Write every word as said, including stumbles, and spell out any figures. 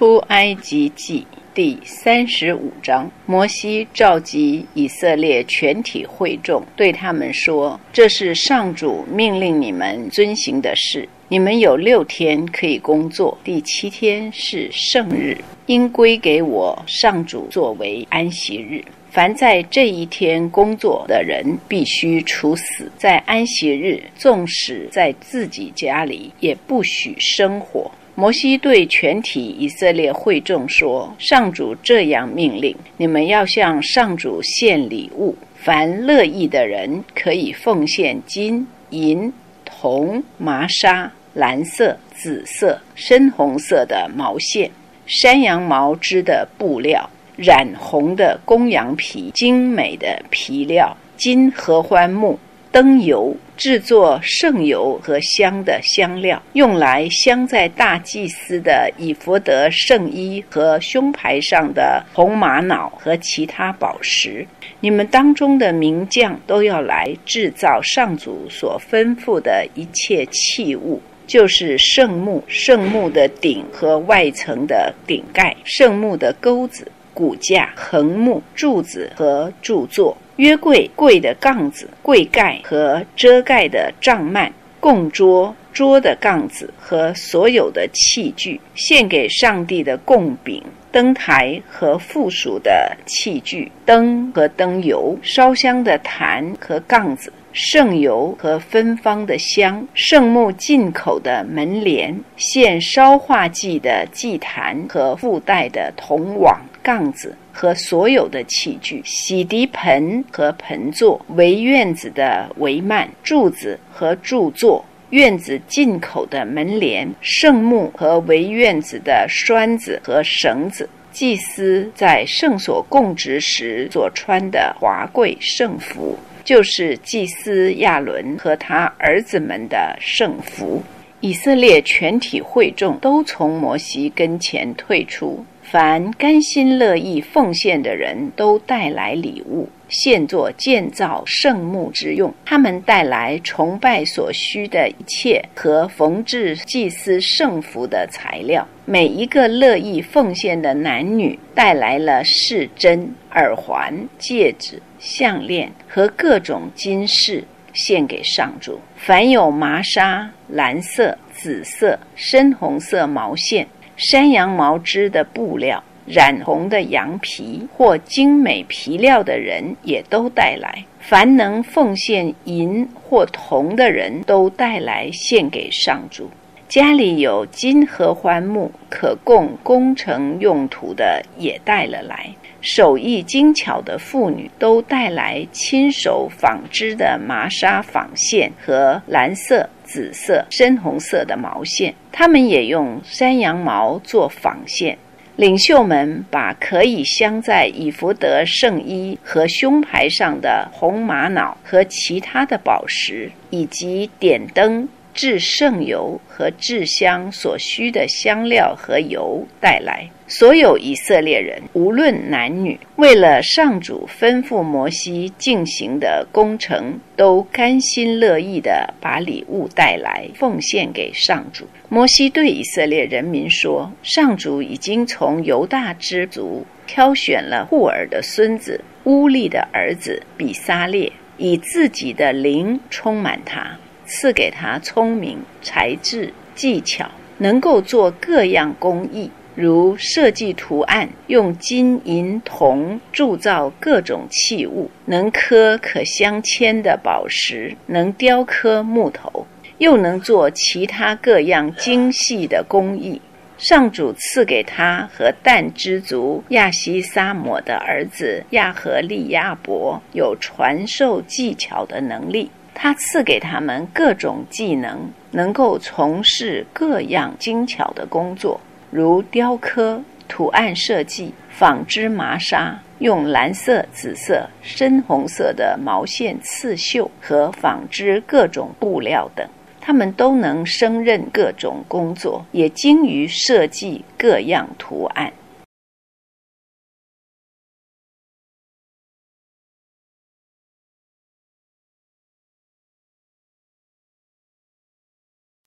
出埃及记第三十五章，摩西召集以色列全体会众，对他们说：这是上主命令你们遵行的事。你们有六天可以工作，第七天是圣日，应归给我上主作为安息日。凡在这一天工作的人必须处死，在安息日纵使在自己家里也不许生火。摩西对全体以色列会众说：上主这样命令，你们要向上主献礼物，凡乐意的人可以奉献金、银、铜、麻纱、蓝色、紫色、深红色的毛线、山羊毛织的布料、染红的公羊皮、精美的皮料、金合欢木、灯油，制作圣油和香的香料，用来镶在大祭司的以弗得圣衣和胸牌上的红玛瑙和其他宝石。你们当中的名匠都要来制造上主所吩咐的一切器物，就是圣木、圣木的顶和外层的顶盖、圣木的钩子、骨架、横木、柱子和柱座、约柜、柜的杠子、柜盖和遮盖的帐幔、供桌、桌的杠子和所有的器具，献给上帝的供饼、灯台和附属的器具、灯和灯油、烧香的坛和杠子、圣油和芬芳的香、圣木进口的门帘、献烧化祭的祭坛和附带的铜网、杠子和所有的器具、洗涤盆和盆座、围院子的帷幔、柱子和柱座、院子进口的门帘、圣木和围院子的栓子和绳子、祭司在圣所供职时所穿的华贵圣服，就是祭司亚伦和他儿子们的圣服。以色列全体会众都从摩西跟前退出，凡甘心乐意奉献的人都带来礼物，献作建造圣幕之用。他们带来崇拜所需的一切和缝制祭司圣服的材料。每一个乐意奉献的男女带来了饰针、耳环、戒指、项链和各种金饰，献给上主。凡有麻纱、蓝色、紫色、深红色毛线、山羊毛织的布料、染红的羊皮或精美皮料的人也都带来。凡能奉献银或铜的人都带来献给上主。家里有金合欢木可供工程用途的也带了来。手艺精巧的妇女都带来亲手纺织的麻纱纺线和蓝色、紫色、深红色的毛线，他们也用山羊毛做纺线。领袖们把可以镶在以弗得圣衣和胸牌上的红玛瑙和其他的宝石，以及点灯、制圣油和制香所需的香料和油带来。所有以色列人无论男女，为了上主吩咐摩西进行的工程，都甘心乐意地把礼物带来奉献给上主。摩西对以色列人民说：上主已经从犹大支族挑选了户尔的孙子乌利的儿子比撒列，以自己的灵充满他，赐给他聪明、才智、技巧，能够做各样工艺，如设计图案，用金银铜铸造各种器物，能刻可镶嵌的宝石，能雕刻木头，又能做其他各样精细的工艺。上主赐给他和但支族亚西撒抹的儿子亚和利亚伯有传授技巧的能力。他赐给他们各种技能，能够从事各样精巧的工作，如雕刻、图案设计、纺织麻纱，用蓝色、紫色、深红色的毛线刺绣和纺织各种布料等。他们都能胜任各种工作，也精于设计各样图案。